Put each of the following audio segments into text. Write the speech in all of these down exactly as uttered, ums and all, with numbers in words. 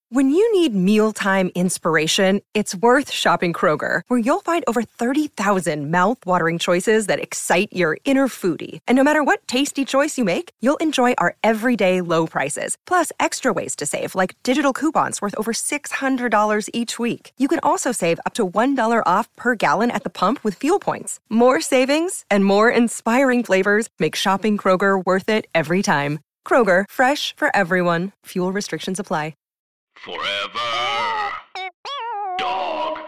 When you need mealtime inspiration, it's worth shopping Kroger, where you'll find over thirty thousand mouth-watering choices that excite your inner foodie. And no matter what tasty choice you make, you'll enjoy our everyday low prices, plus extra ways to save, like digital coupons worth over six hundred dollars each week. You can also save up to one dollar off per gallon at the pump with fuel points. More savings and more inspiring flavors make shopping Kroger worth it every time. Kroger, fresh for everyone. Fuel restrictions apply. Forever Dog.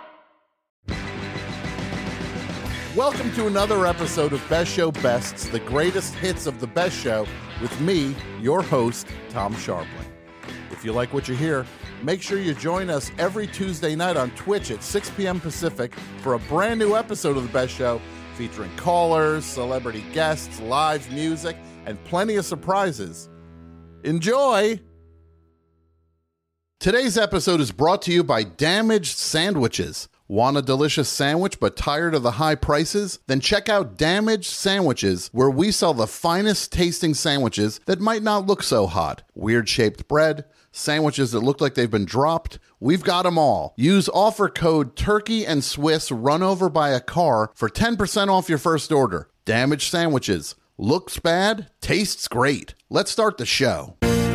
Welcome to another episode of Best Show Bests, the greatest hits of the best show, with me, your host, Tom Scharpling. If you like what you hear, make sure you join us every Tuesday night on Twitch at six p.m. Pacific for a brand new episode of the Best Show featuring callers, celebrity guests, live music, and plenty of surprises. Enjoy! Today's episode is brought to you by Damaged Sandwiches. Want a delicious sandwich but tired of the high prices? Then check out Damaged Sandwiches, where we sell the finest tasting sandwiches that might not look so hot. Weird shaped bread, sandwiches that look like they've been dropped. We've got them all. Use offer code Turkey and Swiss run over by a car for ten percent off your first order. Damaged Sandwiches. Looks bad, tastes great. Let's start the show.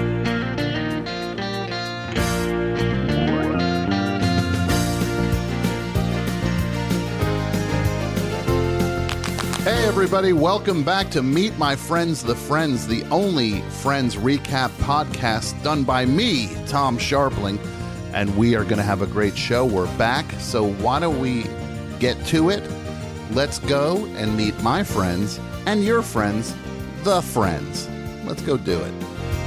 Hey everybody, welcome back to Meet My Friends the Friends, the only Friends recap podcast done by me, Tom Scharpling, and we are going to have a great show. We're back, so why don't we get to it? Let's go and meet my friends and your friends, the Friends. Let's go do it.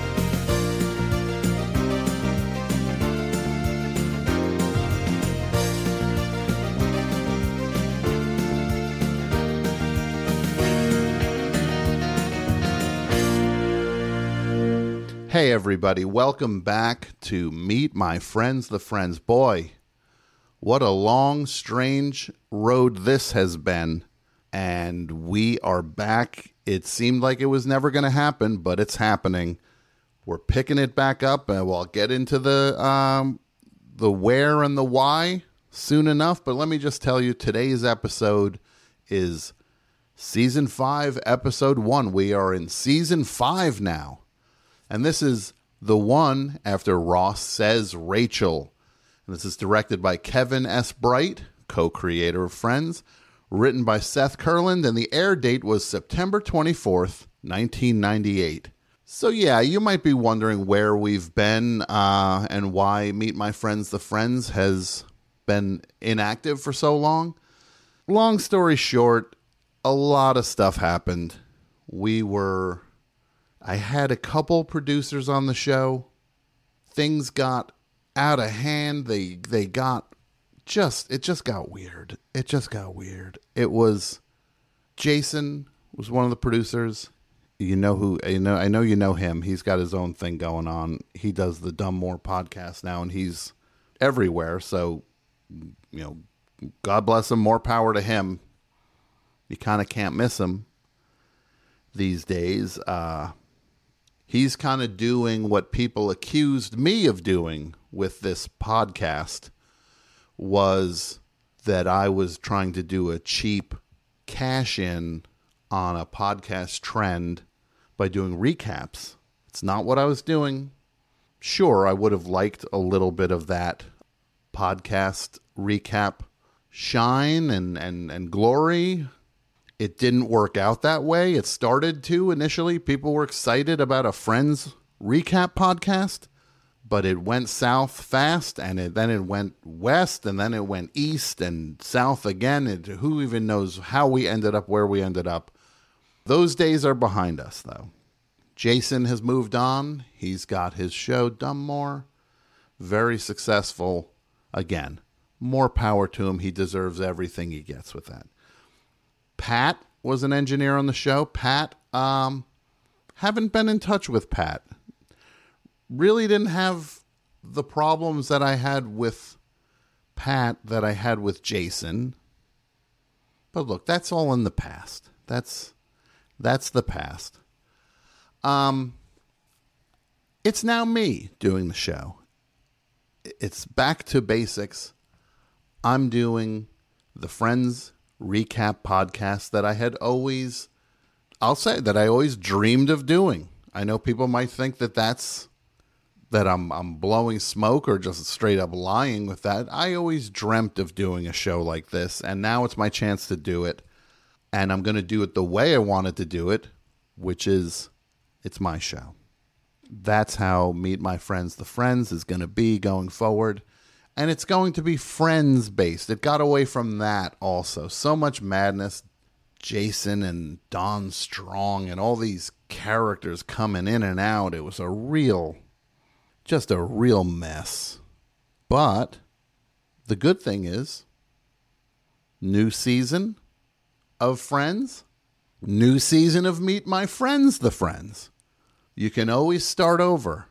Hey everybody, welcome back to Meet My Friends the Friends. Boy, what a long, strange road this has been, and we are back. It seemed like it was never going to happen, but it's happening. We're picking it back up, and we'll get into the um, the where and the why soon enough. But let me just tell you, today's episode is Season five, Episode one. We are in Season five now. And this is the one after Ross Says Rachel. And this is directed by Kevin S. Bright, co-creator of Friends, written by Seth Kurland, and the air date was September twenty-fourth, nineteen ninety-eight. So yeah, you might be wondering where we've been uh, and why Meet My Friends the Friends has been inactive for so long. Long story short, a lot of stuff happened. We were... I had a couple producers on the show. Things got out of hand. They they got just, it just got weird. It just got weird. It was, Jason was one of the producers. You know who, you know, I know you know him. He's got his own thing going on. He does the Dumb More podcast now, and he's everywhere. So, you know, God bless him. More power to him. You kind of can't miss him these days. Uh, He's kind of doing what people accused me of doing with this podcast, was that I was trying to do a cheap cash-in on a podcast trend by doing recaps. It's not what I was doing. Sure, I would have liked a little bit of that podcast recap shine and, and, and glory. It didn't work out that way. It started to initially. People were excited about a Friends recap podcast, but it went south fast, and it, then it went west, and then it went east and south again. And who even knows how we ended up where we ended up. Those days are behind us, though. Jason has moved on. He's got his show, Dumb More. Very successful. Again, more power to him. He deserves everything he gets with that. Pat was an engineer on the show. Pat, um, haven't been in touch with Pat. Really didn't have the problems that I had with Pat that I had with Jason. But look, that's all in the past. That's that's the past. Um, it's now me doing the show. it's back to basics. I'm doing the Friends recap podcast that I had always, I'll say that I always dreamed of doing. I know people might think that that's, that I'm I'm blowing smoke or just straight up lying with that. I always dreamt of doing a show like this, and now it's my chance to do it. And I'm going to do it the way I wanted to do it, which is, it's my show. That's how Meet My Friends, the Friends is going to be going forward. And it's going to be Friends-based. It got away from that also. So much madness. Jason and Don Strong and all these characters coming in and out. It was a real, just a real mess. But the good thing is, new season of Friends, new season of Meet My Friends, the Friends. You can always start over.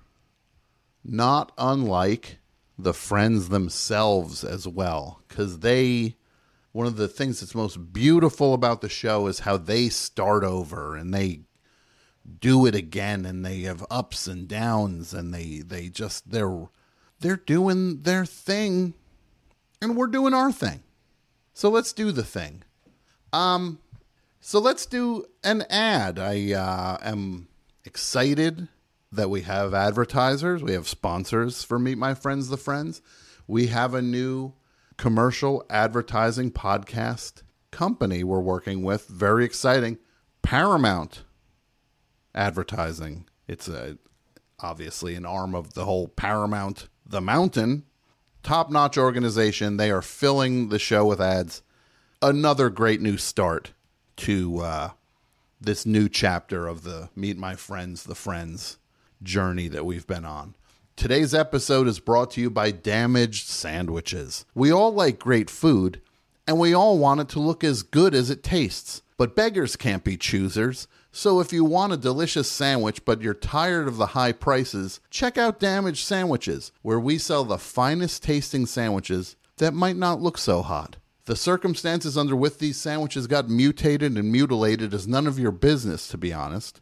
Not unlike the Friends themselves as well. Because they, one of the things that's most beautiful about the show is how they start over and they do it again, and they have ups and downs, and they, they just, they're, they're doing their thing, and we're doing our thing. So let's do the thing. Um, so let's do an ad. I uh, am excited that we have advertisers. We have sponsors for Meet My Friends, the Friends. We have a new commercial advertising podcast company we're working with. Very exciting. Paramount Advertising. It's a, obviously an arm of the whole Paramount, the Mountain. Top-notch organization. They are filling the show with ads. Another great new start to uh, this new chapter of the Meet My Friends, the Friends journey that we've been on. Today's episode is brought to you by Damaged Sandwiches. We all like great food, and we all want it to look as good as it tastes. But beggars can't be choosers, so if you want a delicious sandwich but you're tired of the high prices, check out Damaged Sandwiches, where we sell the finest tasting sandwiches that might not look so hot. The circumstances under which these sandwiches got mutated and mutilated is none of your business, to be honest.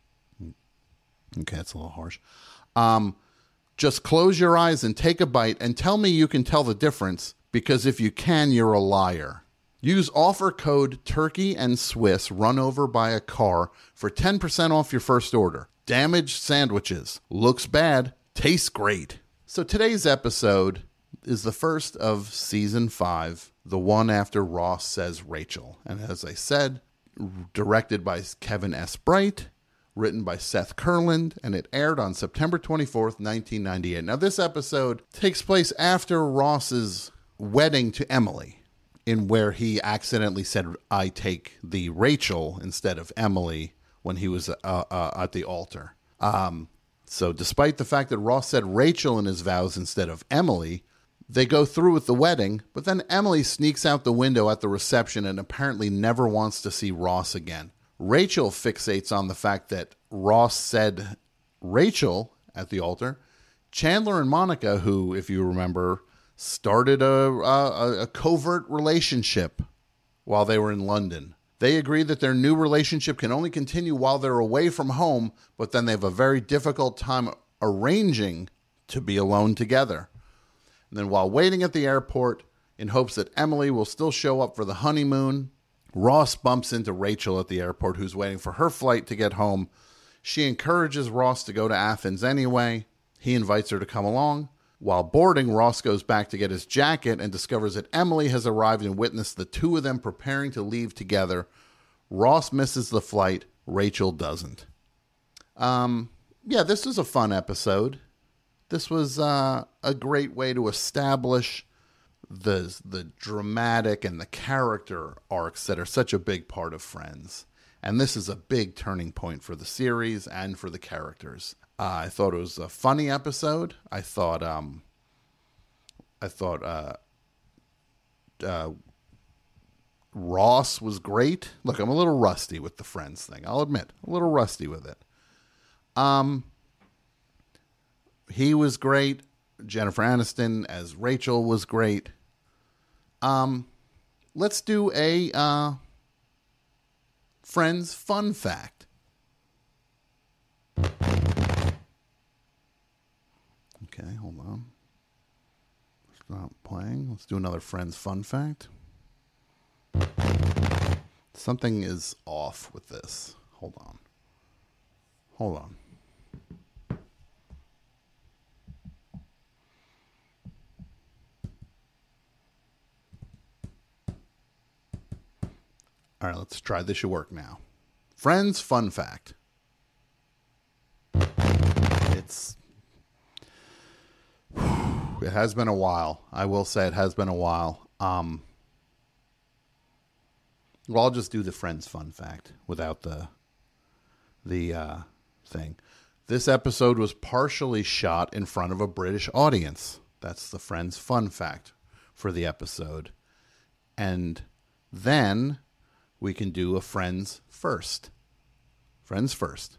Okay, that's a little harsh. Um, just close your eyes and take a bite and tell me you can tell the difference, because if you can, you're a liar. Use offer code Turkey and Swiss run over by a car for ten percent off your first order. Damaged Sandwiches. Looks bad, tastes great. So today's episode is the first of season five, the one after Ross Says Rachel. And as I said, directed by Kevin S. Bright, written by Seth Kurland, and it aired on September twenty-fourth, nineteen ninety-eight. Now, this episode takes place after Ross's wedding to Emily, in where he accidentally said, I take the Rachel instead of Emily when he was uh, uh, at the altar. Um, so despite the fact that Ross said Rachel in his vows instead of Emily, they go through with the wedding, but then Emily sneaks out the window at the reception and apparently never wants to see Ross again. Rachel fixates on the fact that Ross said Rachel at the altar. Chandler and Monica, who, if you remember, started a, a, a covert relationship while they were in London. They agree that their new relationship can only continue while they're away from home, but then they have a very difficult time arranging to be alone together. And then while waiting at the airport, in hopes that Emily will still show up for the honeymoon, Ross bumps into Rachel at the airport, who's waiting for her flight to get home. She encourages Ross to go to Athens anyway. He invites her to come along. While boarding, Ross goes back to get his jacket and discovers that Emily has arrived and witnessed the two of them preparing to leave together. Ross misses the flight. Rachel doesn't. Um, yeah, this was a fun episode. This was uh, a great way to establish the the dramatic and the character arcs that are such a big part of Friends. And this is a big turning point for the series and for the characters. Uh, I thought it was a funny episode. I thought, um, I thought uh, uh, Ross was great. Look, I'm a little rusty with the Friends thing. I'll admit, a little rusty with it. Um, he was great. Jennifer Aniston as Rachel was great. Um, let's do a uh, Friends fun fact. Okay, hold on. Stop playing. Let's do another Friends fun fact. Something is off with this. Hold on. Hold on. All right, let's try. This should work now. Friends fun fact. It's it has been a while. I will say it has been a while. Um, well, I'll just do the Friends fun fact without the the uh, thing. This episode was partially shot in front of a British audience. That's the Friends fun fact for the episode. And then we can do a Friends first. Friends first.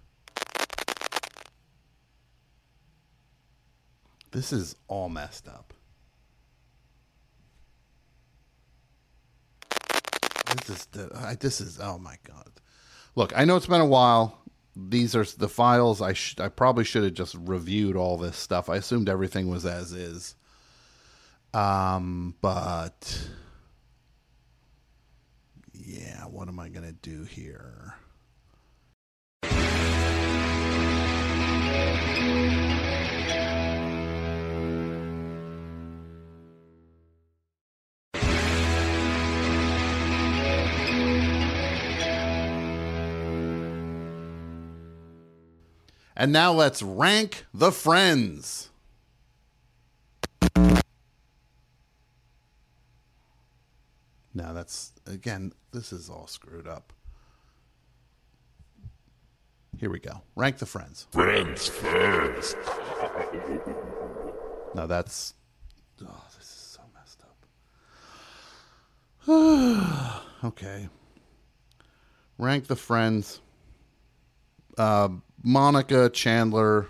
This is all messed up. This is the, I, this is oh my god. Look, I know it's been a while. These are the files. I sh- I probably should have just reviewed all this stuff. I assumed everything was as is. Um, but yeah, what am I gonna do here? And now let's rank the Friends. Now that's, again, this is all screwed up. Here we go. Rank the Friends. Friends first. Now that's, oh, this is so messed up. Okay. Rank the Friends. Uh, Monica, Chandler,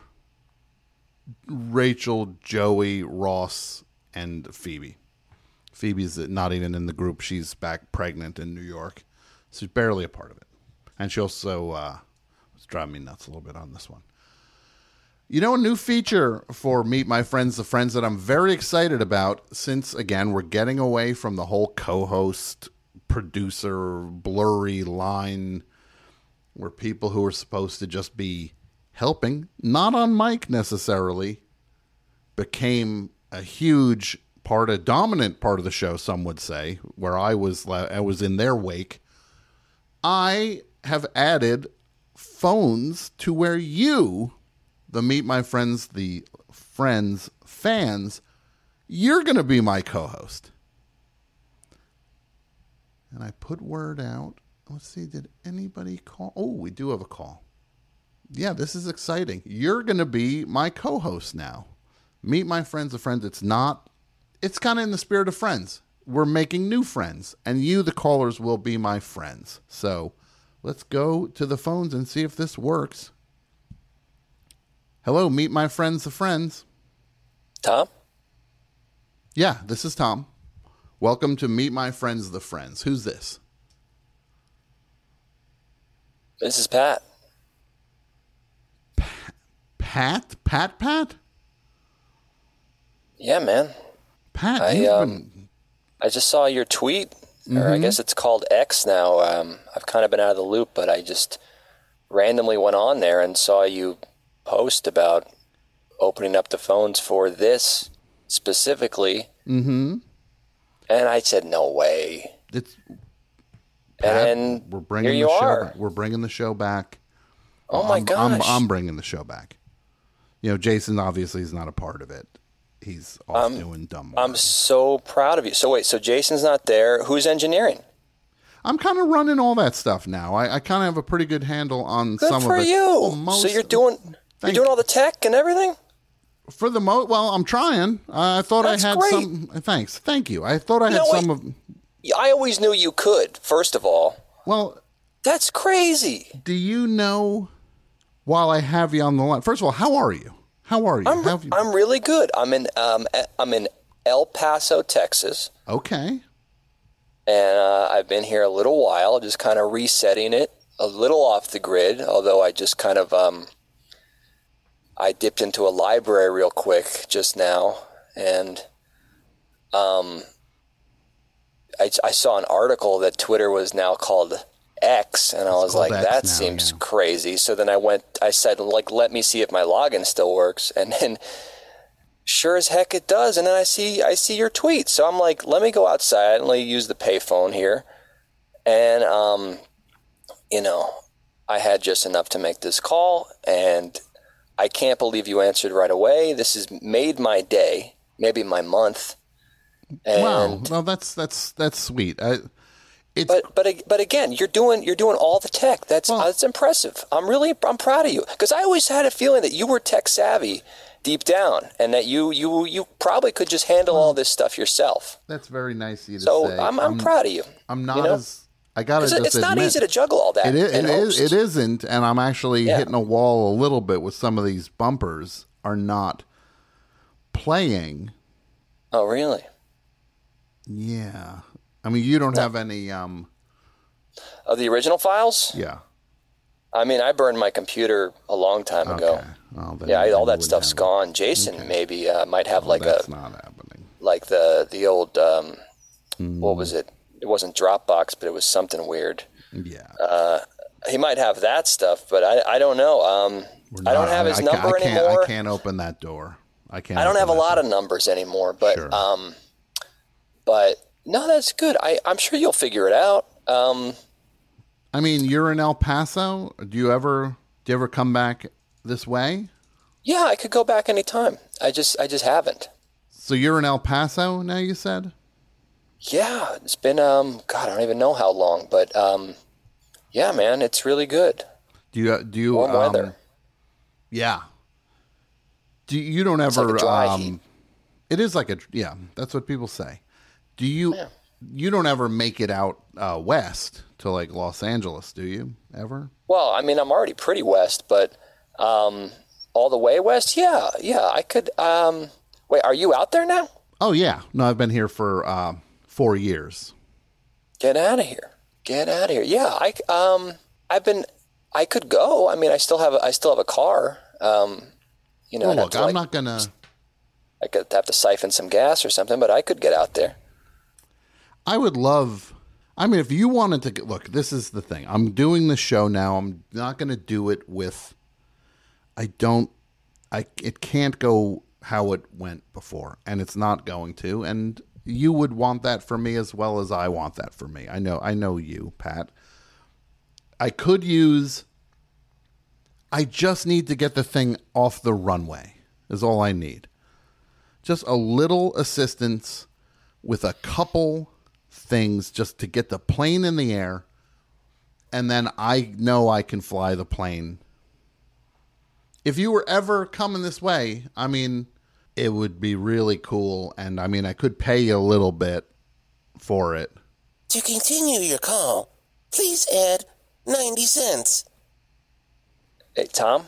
Rachel, Joey, Ross, and Phoebe. Phoebe's not even in the group. She's back pregnant in New York. So she's barely a part of it. And she also uh, was driving me nuts a little bit on this one. You know, a new feature for Meet My Friends, the Friends that I'm very excited about, since, again, we're getting away from the whole co-host, producer, blurry line where people who are supposed to just be helping, not on mic necessarily, became a huge part, a dominant part of the show, some would say, where I was I was in their wake. I have added phones to where you, the Meet My Friends, the Friends fans, you're going to be my co-host. And I put word out. Let's see, did anybody call? Oh, we do have a call. Yeah, this is exciting. You're going to be my co-host now. Meet My Friends, the Friends. It's not, it's kind of in the spirit of Friends. We're making new friends, and you, the callers, will be my friends. So let's go to the phones and see if this works. Hello, Meet My Friends, the Friends. Tom? Yeah, this is Tom. Welcome to Meet My Friends, the Friends. Who's this? This is Pat. Pat? Pat? Pat? Yeah, man. Pat, I, you've um, been... I just saw your tweet, Mm-hmm. or I guess it's called X now. Um, I've kind of been out of the loop, but I just randomly went on there and saw you post about opening up the phones for this specifically. Mm-hmm. And I said, no way. It's... Pat, and then we're bringing here you the show are. back. We're bringing the show back. Oh, my I'm, gosh. I'm, I'm bringing the show back. You know, Jason obviously is not a part of it. He's off I'm, doing dumb work. I'm so proud of you. So wait, so Jason's not there. Who's engineering? I'm kind of running all that stuff now. I, I kind of have a pretty good handle on Good some for of it. you. Well, most, so you're doing you're thank- doing all the tech and everything? For the most, well, I'm trying. Uh, I thought That's I had great. some. Thanks, thank you. I thought I had No, some wait. of. I always knew you could, first of all. Well, That's crazy. do you know? While I have you on the line, first of all, how are you? How are you? I'm, How have you? I'm really good. I'm in um I'm in El Paso, Texas, Okay. and uh, I've been here a little while, just kind of resetting it, a little off the grid. Although I just kind of um I dipped into a library real quick just now, and um, I, I saw an article that Twitter was now called X, and I was like, X that now, seems yeah. crazy. So then I went, I said, like, let me see if my login still works. And then sure as heck it does. And then I see, I see your tweet. So I'm like, let me go outside and let me use the payphone here. And, um, you know, I had just enough to make this call, and I can't believe you answered right away. This has made my day, maybe my month. And Wow. Well, that's, that's, that's sweet. I, it's, But but but again, you're doing you're doing all the tech. That's Well- that's impressive. I'm really I'm proud of you, because I always had a feeling that you were tech savvy deep down, and that you you you probably could just handle all this stuff yourself. that's very nice of you to So say. I'm I'm proud of you. I'm not you know? as, I gotta 'Cause just it's not admit, easy to juggle all that. It is, and it is. host. It isn't, and I'm actually Yeah. hitting a wall a little bit with some of these bumpers are not playing. Oh really? Yeah, I mean, you don't have any. Um, Of the original files? yeah. I mean, I burned my computer a long time ago. Okay. Well, then Yeah, I, you all that wouldn't stuff's have it. gone. Jason maybe uh, might have Well, like that's a not happening. like the the old um, Hmm. what was it? It wasn't Dropbox, but it was something weird. Yeah. Uh, he might have that stuff, but I I don't know. Um, We're I don't not- have his I, can't- number I can't, anymore. I can't open that door. I can't. I don't open have a that lot door. of numbers anymore, but Sure. um, but no, that's good. I I'm sure you'll figure it out. Um, I mean, you're in El Paso. Do you ever do you ever come back this way? yeah, I could go back anytime. I just I just haven't. So you're in El Paso now, you said? Yeah, it's been um, God, I don't even know how long, but um, yeah, man, it's really good. Do you do you Warm um, weather. Yeah. Do you, you don't ever like a dry um heat. it is like a yeah, that's what people say. Do you you don't ever make it out uh, west to like Los Angeles, do you? Ever? Well, I mean, I'm already pretty west, but um, all the way west, yeah, yeah, I could. Um, wait, are you out there now? Oh yeah. No, I've been here for uh, four years. Get out of here! Get out of here! Yeah, I um, I've been. I could go. I mean, I still have. A, I still have a car. Um, you know, Well, I'd have look, to, I'm like, not gonna. I could have to siphon some gas or something, but I could get out there. I would love. I mean, if you wanted to get, look, this is the thing. I'm doing the show now. I'm not going to do it with. I don't. I it can't go how it went before, and it's not going to. And you would want that for me as well as I want that for me. I know. I know you, Pat. I could use. I just need to get the thing off the runway. Is all I need. Just a little assistance with a couple things just to get the plane in the air, and then I know I can fly the plane. If you were ever coming this way, I mean, it would be really cool, and I mean, I could pay you a little bit for it. To continue your call, please add ninety cents. Hey, Tom.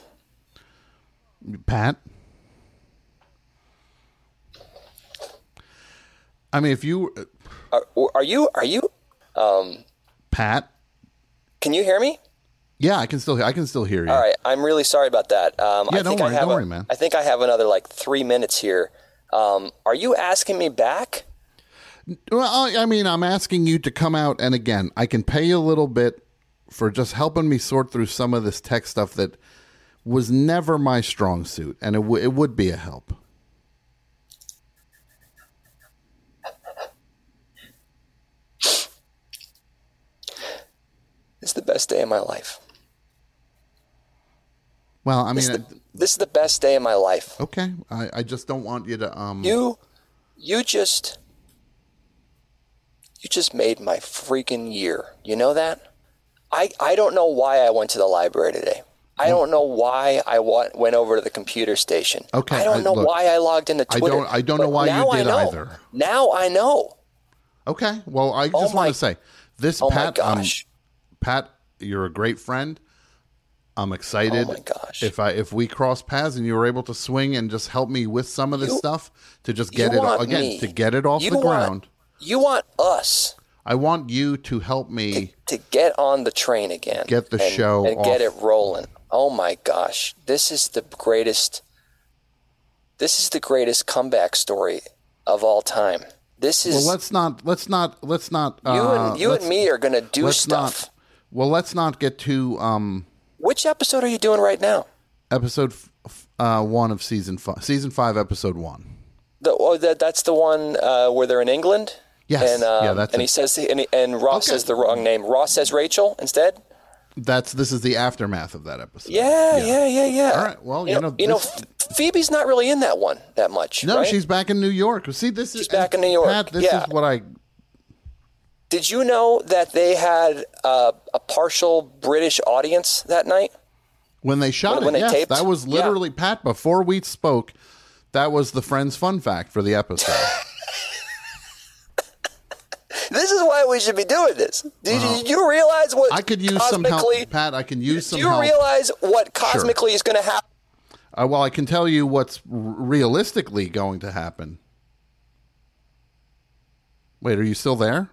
Pat? I mean, if you... Are, are you? Are you? Um, Pat? can you hear me? Yeah, I can still I can still hear you. All right, I'm really sorry about that. Um, Yeah, I don't think worry, I have don't a- worry, man. I think I have another like three minutes here. Um, are you asking me back? Well, I I mean, I'm asking you to come out, and again, I can pay you a little bit for just helping me sort through some of this tech stuff that was never my strong suit, and it, w- it would be a help. It's the best day of my life. Well, I This mean, is the, this is the best day of my life. I- okay, I, I just don't want you to. Um, You, you just, you just made my freaking year. You know that? I, I don't know why I went to the library today. I don't know why I wa- went over to the computer station. Okay, I don't I- know look, why I logged into I Twitter. don't- I don't know but why you now I did know. either. Now I know. Okay, well, I just Oh want my- to say this, Oh Pat. my um, gosh. Pat, you're a great friend. I'm excited. Oh my gosh. If I if we cross paths and you were able to swing and just help me with some of this You- stuff to just get you it want again me- to get it off you the want- ground. You want us I want you to help me. to get on the train again. Get the and, show and get it off. rolling. Oh my gosh. This is the greatest this is the greatest comeback story of all time. This is well. Let's not. Let's not. Let's not. Uh, you and you let's- and me are going to do let's stuff. Not, well, let's not get too. Um, Which episode are you doing right now? episode f- uh, one of season five. Season five, episode one. The, oh, that that's the one uh, where they're in England. Yes. And, um, yeah, that's and it. he says, and, he, and Ross Okay. says the wrong name. Ross says Rachel instead. That's this is the aftermath of that episode. Yeah, yeah, yeah, yeah. All right. Well, you, you know, know, you know, this- Phoebe's not really in that one that much. no, right? she's back in New York. See, this is She's back in New York, Pat, this yeah. is what I. Did you know that they had uh, a partial British audience that night? When they shot When- when it, they yes, taped? that was Yeah. literally Pat. Before we spoke, that was the Friends fun fact for the episode. This is why we should be doing this. Did, you, did you realize what I could use some help, cosmically- Pat. I can use some Do you help. realize what cosmically is going to happen? Uh, well, I can tell you what's r- realistically going to happen. Wait, are you still there?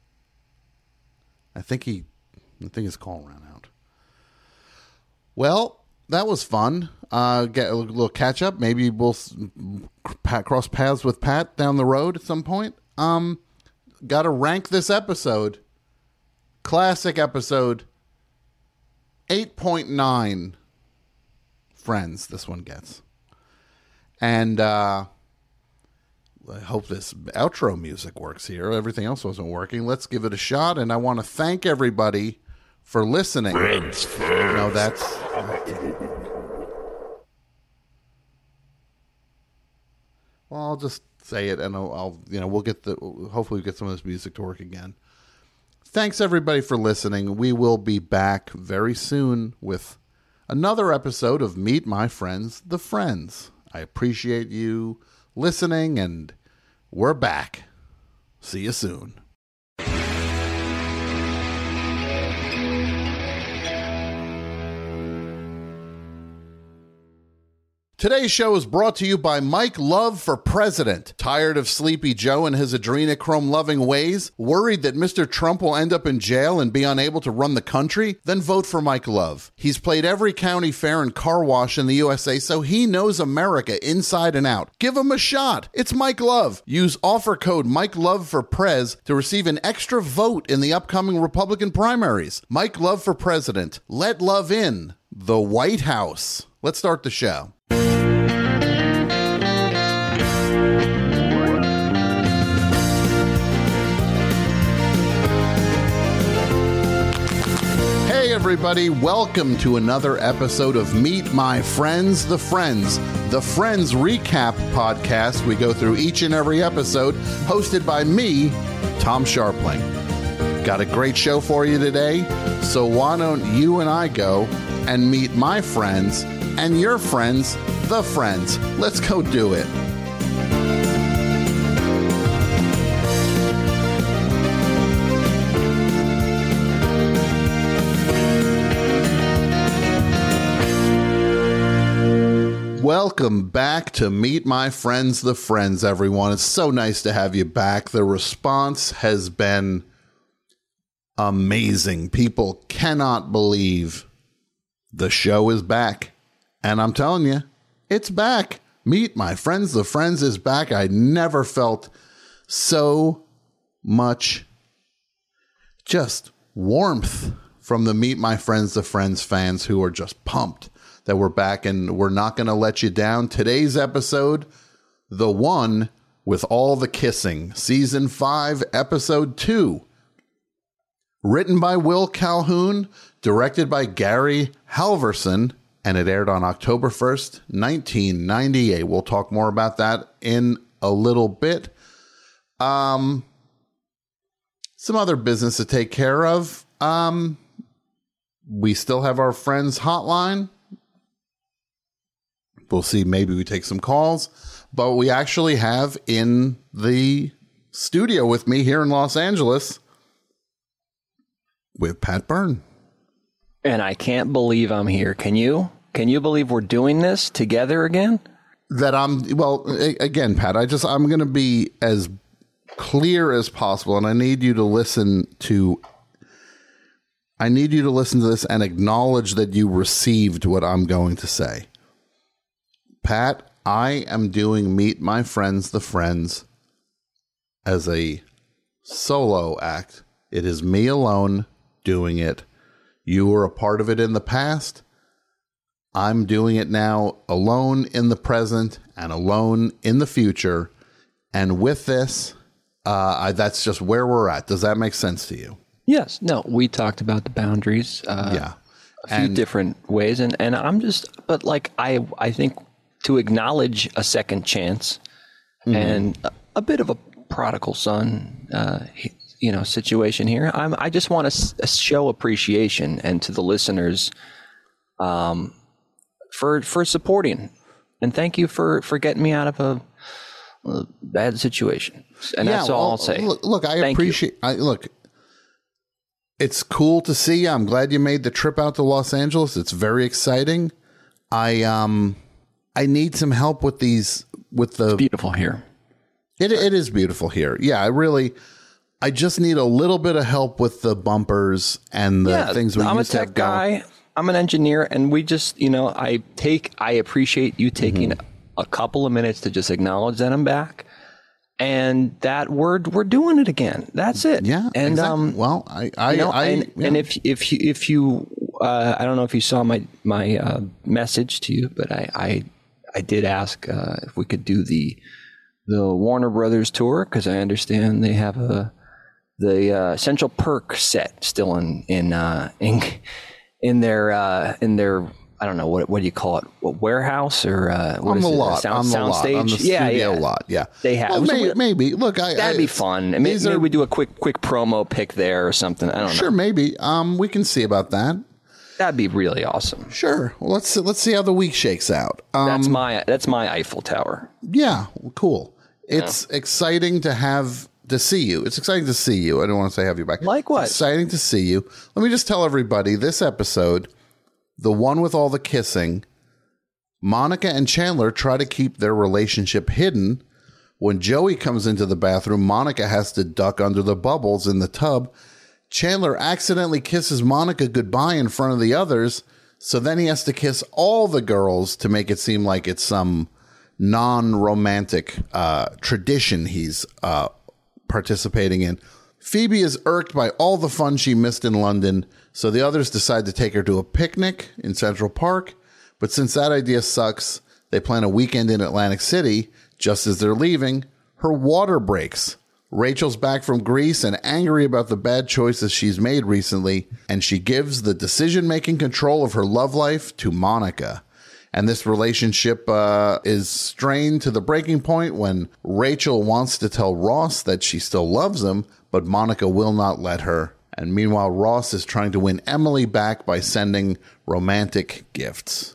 I think he, I think his call ran out. Well, that was fun. Uh, get a little catch up. Maybe we'll s- pat, cross paths with Pat down the road at some point. Um, got to rank this episode. Classic episode. eight point nine. Friends, this one gets. And uh, I hope this outro music works here. Everything else wasn't working. Let's give it a shot. And I want to thank everybody for listening. Friends first. No, that's. Well, I'll just say it, and I'll, I'll, you know, we'll get the. Hopefully, we get some of this music to work again. Thanks everybody for listening. We will be back very soon with another episode of Meet My Friends, the Friends. I appreciate you listening, and we're back. See you soon. Today's show is brought to you by Mike Love for President. Tired of Sleepy Joe and his adrenochrome-loving ways? Worried that Mister Trump will end up in jail and be unable to run the country? Then vote for Mike Love. He's played every county fair and car wash in the U S A, so he knows America inside and out. Give him a shot. It's Mike Love. Use offer code Mike Love for Prez to receive an extra vote in the upcoming Republican primaries. Mike Love for President. Let love in the White House. Let's start the show. Hey everybody, welcome to another episode of Meet My Friends, the Friends, the Friends Recap podcast. We go through each and every episode, hosted by me, Tom Sharpling. Got a great show for you today, so why don't you and I go and meet my friends and your friends, the Friends. Let's go do it. Welcome back to Meet My Friends, the Friends, everyone. It's so nice to have you back. The response has been amazing. People cannot believe the show is back. And I'm telling you, it's back. Meet My Friends, the Friends is back. I never felt so much just warmth from the Meet My Friends, the Friends fans who are just pumped that we're back, and we're not going to let you down. Today's episode, the one with all the kissing, season five, episode two. Written by Will Calhoun, directed by Gary Halverson, and it aired on October first, nineteen ninety-eight. We'll talk more about that in a little bit. Um, some other business to take care of. Um, we still have our friends hotline. We'll see. Maybe we take some calls, but we actually have in the studio with me here in Los Angeles with Pat Byrne. And I can't believe I'm here. Can you? Can you believe we're doing this together again? That I'm, well, a- again, Pat, I just, I'm going to be as clear as possible, and I need you to listen to, I need you to listen to this and acknowledge that you received what I'm going to say. Pat, I am doing Meet My Friends, the Friends as a solo act. It is me alone doing it. You were a part of it in the past. I'm doing it now alone in the present and alone in the future. And with this, uh, I, that's just where we're at. Does that make sense to you? Yes. No, we talked about the boundaries. Uh, yeah. A few and, different ways. And, and I'm just, but like, I, I think to acknowledge a second chance mm-hmm. and a, a bit of a prodigal son, uh, you know, situation here. I'm, I just want to s- show appreciation and to the listeners, um, for, for supporting, and thank you for, for getting me out of a, a bad situation. And yeah, that's all well, I'll say. Look, look I thank appreciate, I look, it's cool to see you. I'm glad you made the trip out to Los Angeles. It's very exciting. I, um, I need some help with these, with the it's beautiful here. It, it is beautiful here. Yeah, I really, I just need a little bit of help with the bumpers and the yeah, things we I'm used a to tech have going. guy. I'm an engineer, and we just, you know, I take, I appreciate you taking mm-hmm. a couple of minutes to just acknowledge that I'm back, and that we're we're doing it again. That's it. Yeah, and exactly. um, well, I, I, you know, I and, yeah. and if if you if you, uh, I don't know if you saw my my uh, message to you, but I I, I did ask uh, if we could do the the Warner Brothers tour, because I understand they have a the uh, Central Perk set still in in uh, in. in their uh, in their I don't know what what do you call it, what, warehouse or uh, what on is the it? lot sound, on the sound lot stage? on the yeah, studio yeah. lot. Yeah, they have. Well, So maybe, we, maybe look, I, that'd I, be fun. Maybe, maybe are, we do a quick quick promo pick there or something. I don't sure, know. maybe. Um, we can see about that. That'd be really awesome. Sure. Well, let's let's see how the week shakes out. Um, that's my that's my Eiffel Tower. Yeah, cool. It's yeah. exciting to have. To see you. It's exciting to see you. I don't want to say have you back. Likewise. It's exciting to see you. Let me just tell everybody this episode, the one with all the kissing, Monica and Chandler try to keep their relationship hidden. When Joey comes into the bathroom, Monica has to duck under the bubbles in the tub. Chandler accidentally kisses Monica goodbye in front of the others. So then he has to kiss all the girls to make it seem like it's some non-romantic uh, tradition he's uh participating in. Phoebe is irked by all the fun she missed in London, so the others decide to take her to a picnic in Central Park. But since that idea sucks, they plan a weekend in Atlantic City. Just as they're leaving, her water breaks. Rachel's back from Greece and angry about the bad choices she's made recently, and she gives the decision-making control of her love life to Monica. And this relationship uh, is strained to the breaking point when Rachel wants to tell Ross that she still loves him, but Monica will not let her. And meanwhile, Ross is trying to win Emily back by sending romantic gifts.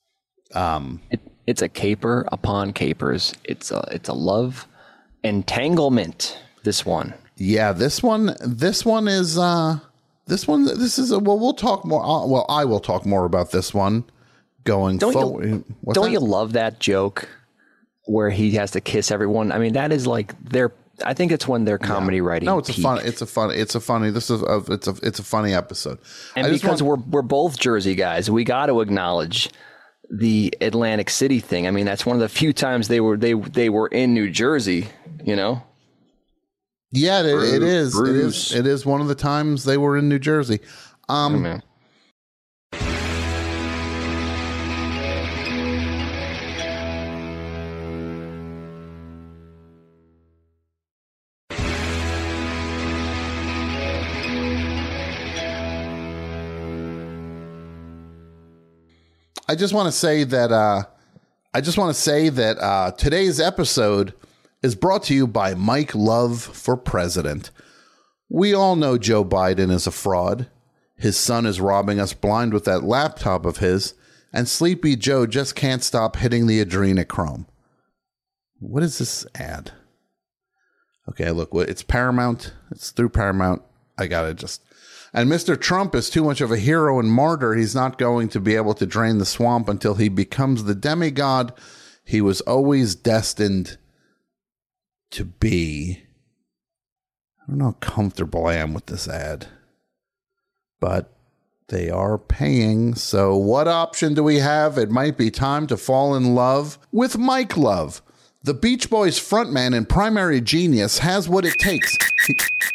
Um, it, it's a caper upon capers. It's a it's a love entanglement. This one, yeah, this one, this one is uh, this one. This is a, well, we'll talk more. Uh, well, I will talk more about this one. Going don't forward. You, don't that? you love that joke where he has to kiss everyone? I mean, that is like their. I think it's when their comedy yeah. writing. No, it's peak. a fun. It's a fun. It's a funny. This is a. It's a. It's a funny episode. And I because want, we're we're both Jersey guys, we got to acknowledge the Atlantic City thing. I mean, that's one of the few times they were they they were in New Jersey. You know. Yeah, it, Bruce, it is. Bruce. It is. It is one of the times they were in New Jersey. Um. Oh, man. I just want to say that uh, I just want to say that uh, today's episode is brought to you by Mike Love for President. We all know Joe Biden is a fraud. His son is robbing us blind with that laptop of his, and Sleepy Joe just can't stop hitting the adrenochrome. What is this ad? Okay, look, it's Paramount. It's through Paramount. I gotta just... And Mister Trump is too much of a hero and martyr. He's not going to be able to drain the swamp until he becomes the demigod he was always destined to be. I don't know how comfortable I am with this ad, but they are paying. So what option do we have? It might be time to fall in love with Mike Love. The Beach Boys frontman and primary genius has what it takes. He-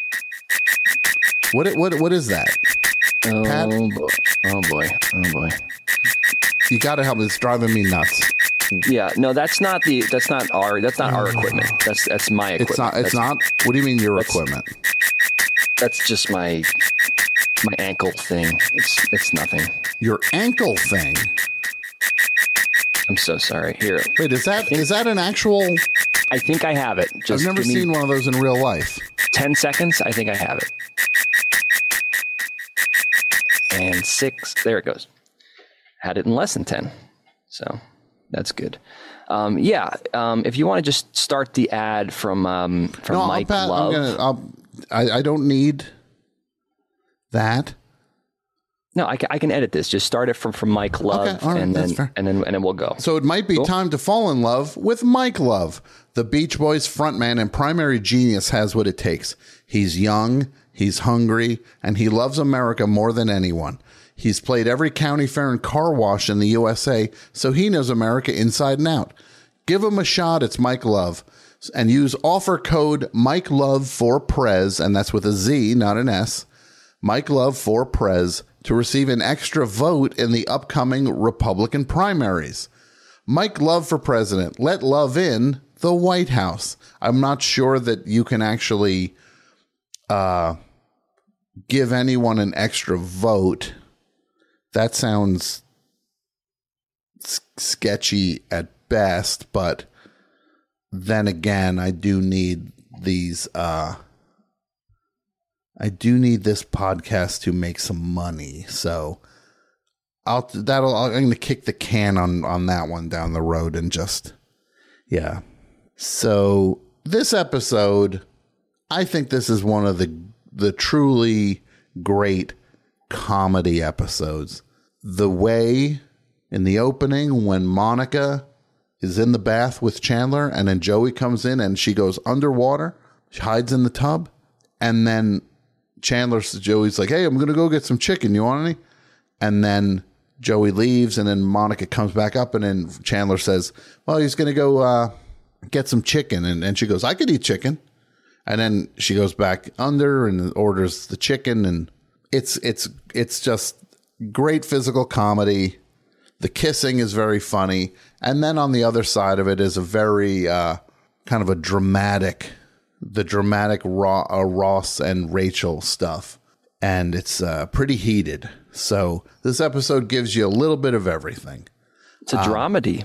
what, what, what is that? Oh, Pat? boy. Oh, boy. Oh, boy. You got to help me. It's driving me nuts. Yeah, no, that's not the, that's not our, that's not our equipment. That's, that's my equipment. It's not, it's that's, not. What do you mean your That's- equipment? That's just my, my ankle thing. It's, it's nothing. Your ankle thing. I'm so sorry. Here, Wait, is that, is that an actual, I think I have it. Just I've never give me seen one of those in real life. ten seconds. I think I have it. And six. There it goes. Had it in less than ten. So that's good. Um, yeah. Um, if you want to just start the ad from um, from No, Mike Pat, Love. I'm gonna, I'll, I, I don't need that. No, I can, I can edit this. Just start it from, from Mike Love, Okay, all right, and that's then fair. and then and then we'll go. So it might be Cool. time to fall in love with Mike Love. The Beach Boys frontman and primary genius has what it takes. He's young, he's hungry, and he loves America more than anyone. He's played every county fair and car wash in the U S A, so he knows America inside and out. Give him a shot. It's Mike Love. And use offer code Mike Love for Prez, and that's with a Z, not an S. Mike Love for Prez to receive an extra vote in the upcoming Republican primaries. Mike Love for president. Let love in the White House. I'm not sure that you can actually uh, give anyone an extra vote. That sounds s- sketchy at best, but then again, I do need these. Uh, I do need this podcast to make some money, so I'll that'll I'm going to kick the can on on that one down the road and just yeah. So this episode, I think this is one of the the truly great comedy episodes. The way in the opening when Monica is in the bath with Chandler and then Joey comes in and she goes underwater, she hides in the tub, and then Chandler, Joey's like, hey, I'm going to go get some chicken. You want any? And then Joey leaves, and then Monica comes back up, and then Chandler says, well, he's going to go uh, get some chicken. And, and she goes, I could eat chicken. And then she goes back under and orders the chicken. And it's, it's, it's just great physical comedy. The kissing is very funny. And then on the other side of it is a very uh, kind of a dramatic the dramatic Ra- uh, Ross and Rachel stuff. And it's uh, pretty heated. So this episode gives you a little bit of everything. It's a dramedy.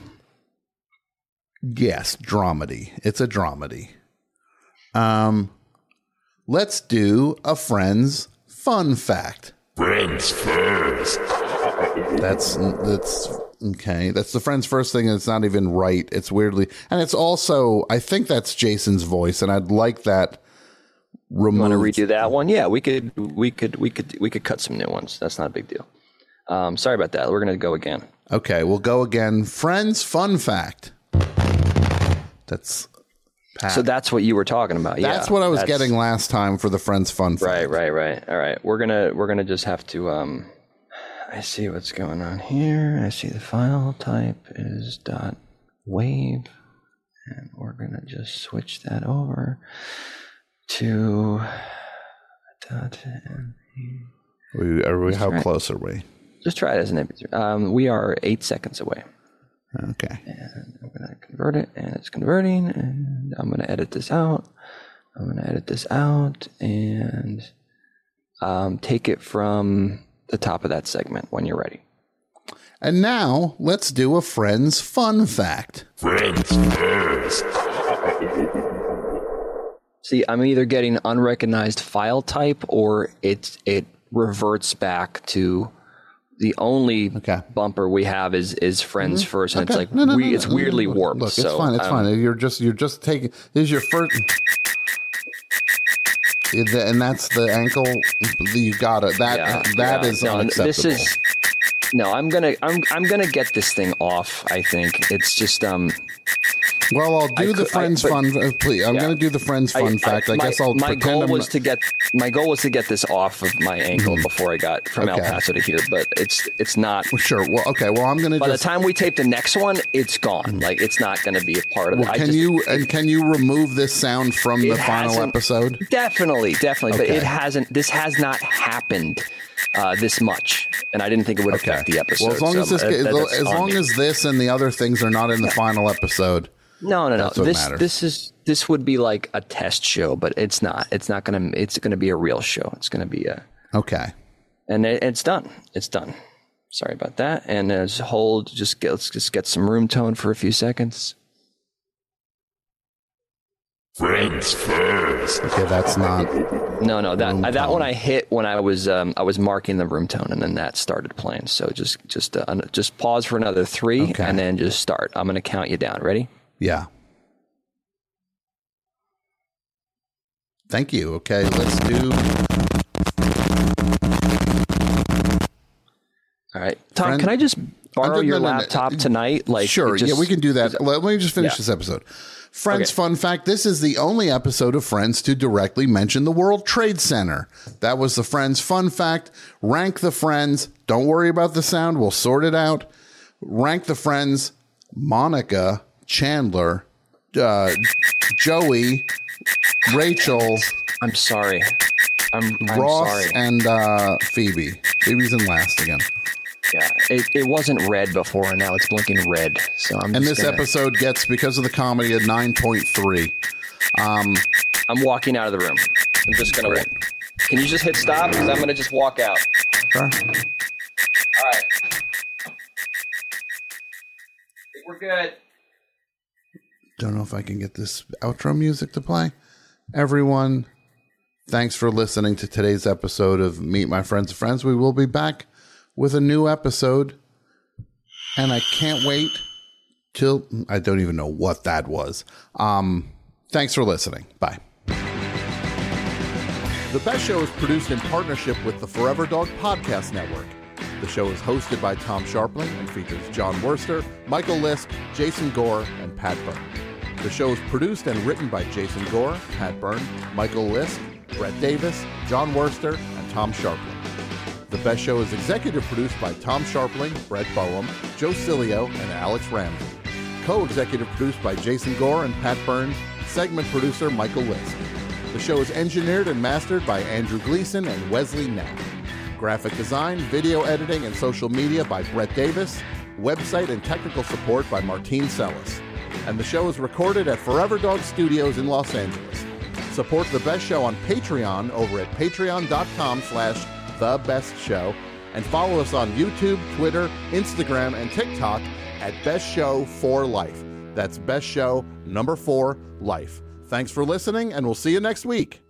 Yes, dramedy. It's a dramedy. Um, let's do a friend's fun fact. Friends first. That's that's okay. That's the friend's first thing. And it's not even right. It's weirdly, and it's also, I think that's Jason's voice, and I'd like that removed. Want to redo that one? Yeah, we could, we could, we could, we could cut some new ones. That's not a big deal. Um, sorry about that. We're gonna go again. Okay, we'll go again. Friends fun fact. That's Pat. So that's what you were talking about. Yeah, That's what I was that's- getting last time for the friends fun fact. Right, right, right. All right, we're gonna we're gonna just have to. Um, I see what's going on here. I see the file type is dot wave, and we're gonna just switch that over to dot. We, are we, how close are we? Just try it as an M P three. Um, we are eight seconds away. Okay. And I'm going to convert it, and it's converting, and I'm going to edit this out. I'm going to edit this out and um, take it from the top of that segment when you're ready. And now let's do a friend's fun fact. Friends first. See, I'm either getting unrecognized file type or it, it reverts back to the only Okay. bumper we have is is friends first, and Okay. it's like No, no, we, no, it's no. weirdly warped. Look, it's so, fine. It's um, fine. You're just you're just taking. This is your first, and that's the ankle. You got it. That Yeah, that yeah. is No, unacceptable. This is no. I'm gonna I'm I'm gonna get this thing off. I think it's just um. Well, I'll do I the could- friends I- but- fun. Uh, please, I'm Yeah. going to do the friends fun fact. I, my, guess I'll my pretend goal I'm was not- to get my goal was to get this off of my ankle before I got from Okay. El Paso to here, but it's it's not. Sure. Well, okay. Well, I'm going to By just. the time we tape the next one, it's gone. Like it's not going to be a part of it. Well, I can just- you and can you remove this sound from the It final hasn't- episode? Definitely, definitely. But Okay. it hasn't. This has not happened uh, this much, and I didn't think it would affect the episode. Well, as long so, as this, uh, as, that- that's as on long me. as this and the other things are not in the final episode. no, no, no. that's what This matters. this is this would be like a test show, but it's not. It's not gonna. It's gonna be a real show. It's gonna be a. Okay. And it, it's done. It's done. Sorry about that. And as hold, just get, let's just get some room tone for a few seconds. Friends first. Okay, that's not. No, no, that Room that tone. one I hit when I was um, I was marking the room tone, and then that started playing. So just just uh, just pause for another three, Okay. and then just start. I'm going to count you down. Ready? Yeah. Thank you. Okay, let's do. All right, Tom. Friend- Can I just borrow I'm- your no, no, no. laptop tonight? Like, Sure. it just- yeah, we can do that. Let me just finish yeah. this episode. Friends, Okay. fun fact this is the only episode of Friends to directly mention the World Trade Center. That was the Friends fun fact. Rank the Friends. Don't worry about the sound. We'll sort it out. Rank the Friends. Monica, Chandler, uh, Joey, Rachel, I'm sorry. I'm, I'm Ross, sorry. and uh, Phoebe. Phoebe's in last again. Yeah, it, it wasn't red before, and now it's blinking red. So I'm. And just this gonna- episode gets, because of the comedy, a nine point three. Um, I'm walking out of the room. I'm just gonna. Great. Walk. Can you just hit stop? Because I'm gonna just walk out. sure. All right. I think we're good. Don't know if I can get this outro music to play. Everyone, thanks for listening to today's episode of Meet My Friends and Friends. We will be back with a new episode, and I can't wait till I don't even know what that was. Um, thanks for listening. Bye. The Best Show is produced in partnership with the Forever Dog Podcast Network. The show is hosted by Tom Sharpling and features John Worster, Michael Lisk, Jason Gore, and Pat Byrne. The show is produced and written by Jason Gore, Pat Byrne, Michael Lisk, Brett Davis, John Worster, and Tom Sharpling. The Best Show is executive produced by Tom Sharpling, Brett Boehm, Joe Cilio, and Alex Ramsey. Co-executive produced by Jason Gore and Pat Byrne. Segment producer Michael Lisk. The show is engineered and mastered by Andrew Gleason and Wesley Knapp. Graphic design, video editing, and social media by Brett Davis. Website and technical support by Martine Sellis. And the show is recorded at Forever Dog Studios in Los Angeles. Support The Best Show on Patreon over at patreon.com slash The Best Show. And follow us on YouTube, Twitter, Instagram, and TikTok at Best Show for Life. That's Best Show number four, Life. Thanks for listening, and we'll see you next week.